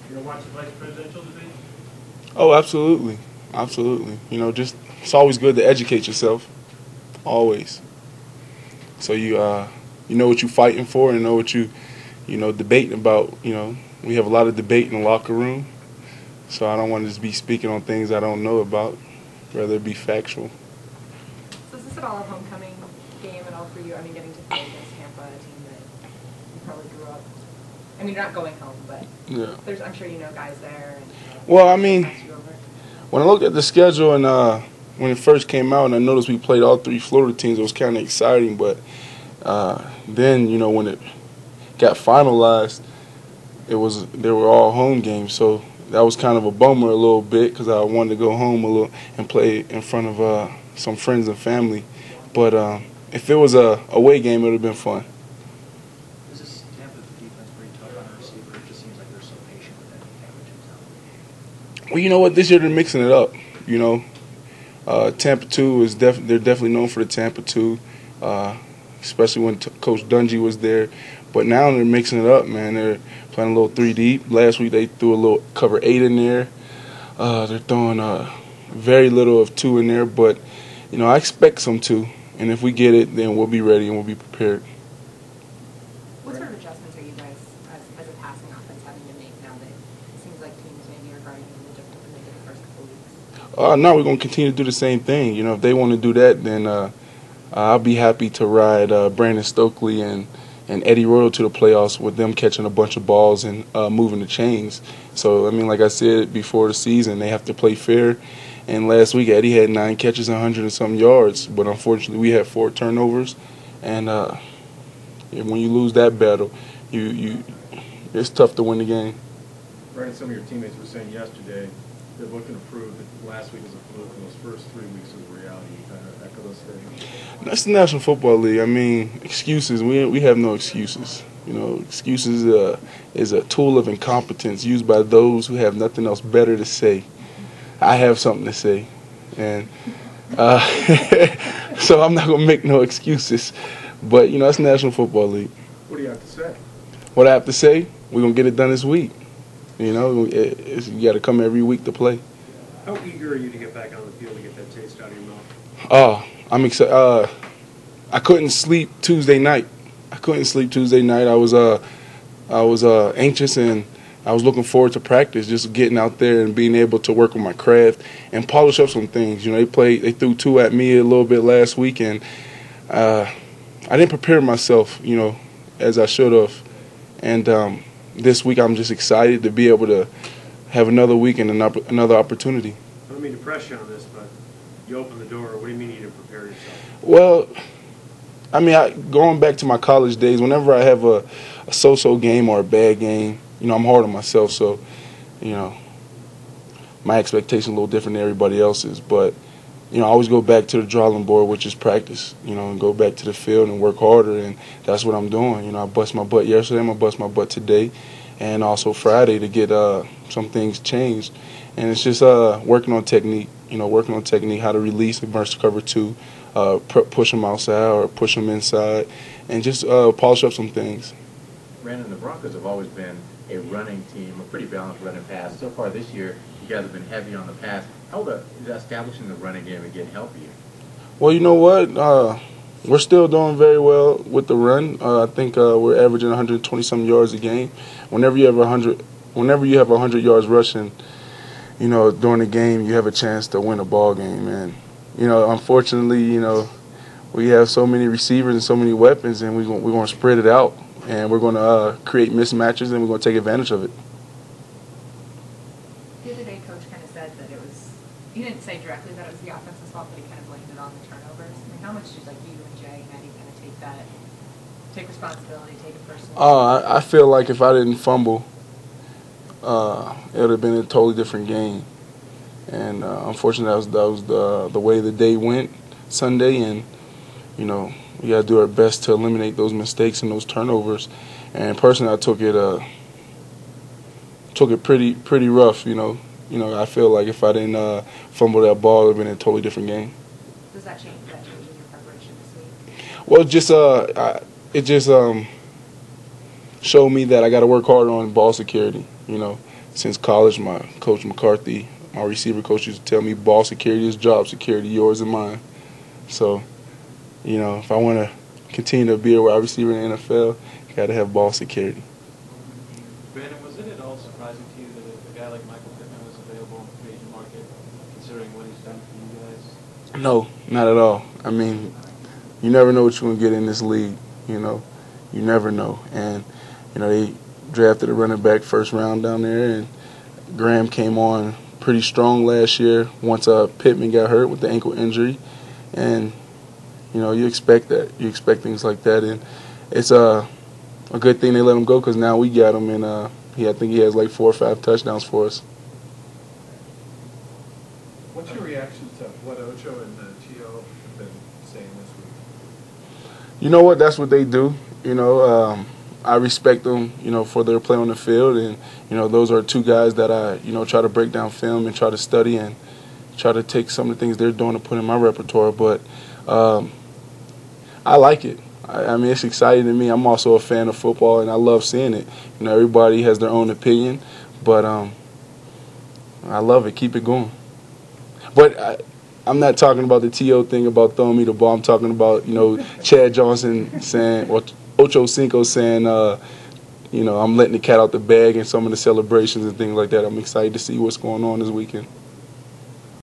You know, watch the vice presidential debate? Oh, absolutely, absolutely. You know, just it's always good to educate yourself, always. So you know what you're fighting for and know what you debating about. You know, we have a lot of debate in the locker room, so I don't want to just be speaking on things I don't know about. Rather it be factual. So is this at all a homecoming game at all for you? I mean, getting to play against Tampa, a team that you probably grew up. I mean, you're not going home, but Yeah. I'm sure you know guys there. And, Well, I mean, pass you over. when I looked at the schedule and when it first came out, and I noticed we played all three Florida teams, it was kind of exciting. But then, you know, when it got finalized, they were all home games, so that was kind of a bummer a little bit because I wanted to go home a little and play in front of some friends and family. But if it was a away game, it would have been fun. Is this Tampa defense pretty tough on a receiver? It just seems like they're so patient with that Tampa 2 Well, you know what? This year they're mixing it up. You know, Tampa 2 is they're definitely known for the Tampa 2, especially when Coach Dungy was there. But now they're mixing it up, man. They're playing a little 3 deep. Last week they threw a little cover 8 in there. They're throwing very little of 2 in there, but you know I expect some 2, and if we get it, then we'll be ready and we'll be prepared. What sort of adjustments are you guys, as a passing offense, having to make now that it seems like teams maybe are guarding a little different than they did the first couple of weeks? No, we're going to continue to do the same thing. You know, if they want to do that, then I'll be happy to ride Brandon Stokely and Eddie Royal to the playoffs with them catching a bunch of balls and moving the chains. So, I mean, like I said before the season, they have to play fair. And last week, Eddie had 9 catches, 100 and some yards. But unfortunately, we had 4 turnovers. And when you lose that battle, it's tough to win the game. Brandon, some of your teammates were saying yesterday they're looking to prove that last week was a fluke and those first 3 weeks was reality. You kind of echo those things. That's the National Football League. I mean, excuses. We have no excuses. You know, excuses is a tool of incompetence used by those who have nothing else better to say. I have something to say, and so I'm not gonna make no excuses. But you know, that's the National Football League. What do you have to say? What I have to say, we're gonna get it done this week. You know, you got to come every week to play. How eager are you to get back on the field and get that taste out of your mouth? Oh, I'm excited. I couldn't sleep Tuesday night. I was anxious and I was looking forward to practice, just getting out there and being able to work on my craft and polish up some things. You know, they threw 2 at me a little bit last week, and I didn't prepare myself, you know, as I should have. And this week I'm just excited to be able to have another week and another opportunity. I don't mean to press you on this, but you opened the door. What do you mean you didn't prepare yourself? Well, I mean, going back to my college days, whenever I have a so-so game or a bad game, you know, I'm hard on myself. So, you know, my expectations are a little different than everybody else's. But, you know, I always go back to the drawing board, which is practice, you know, and go back to the field and work harder. And that's what I'm doing. You know, I bust my butt yesterday. I'm going to bust my butt today and also Friday to get some things changed. And it's just working on technique, how to release versus cover 2, push them outside or push them inside, and just polish up some things. Brandon, the Broncos have always been a running team, a pretty balanced running pass. So far this year, you guys have been heavy on the pass. How will establishing the running game again help you? Well, you know what? We're still doing very well with the run. I think we're averaging 120-some yards a game. Whenever you have 100 yards rushing, you know, during the game, you have a chance to win a ball game. And you know, unfortunately, you know, we have so many receivers and so many weapons, and we're going to spread it out, and we're going to create mismatches, and we're going to take advantage of it. The other day, Coach kind of said that it was, he didn't say directly that it was the offense's fault, but he kind of blamed it on the turnovers. I mean, how much did you and Jay and Eddie kind of take responsibility, take it personally? I feel like if I didn't fumble, it would have been a totally different game. And unfortunately, that was the way the day went Sunday. And, you know, we got to do our best to eliminate those mistakes and those turnovers. And personally, I took it pretty rough, you know. I feel like if I didn't fumble that ball, it would have been a totally different game. Does that change in your preparation this week? Well, it just showed me that I got to work harder on ball security, you know. since college. My coach McCarthy, my receiver coach, used to tell me ball security is job security, yours and mine. So, if I want to continue to be a wide receiver in the NFL, you got to have ball security. Brandon, was it at all surprising to you that a guy like Michael Pittman was available in the free agent market, considering what he's done for you guys? No, not at all. I mean, you never know what you're going to get in this league, You never know. And, they drafted a running back first round down there, and Graham came on pretty strong last year once Pittman got hurt with the ankle injury. And, you expect that. You expect things like that. And it's a good thing they let him go because now we got him, and I think he has like 4 or 5 touchdowns for us. What's your reaction to what Ocho and Gio have been saying this week? You know what? That's what they do. I respect them, for their play on the field. And, those are 2 guys that I, try to break down film and try to study and try to take some of the things they're doing to put in my repertoire. But I like it. I mean, it's exciting to me. I'm also a fan of football, and I love seeing it. Everybody has their own opinion, but I love it. Keep it going. But I'm not talking about the T.O. thing about throwing me the ball. I'm talking about, Chad Johnson saying, or Ocho Cinco saying, I'm letting the cat out the bag and some of the celebrations and things like that. I'm excited to see what's going on this weekend.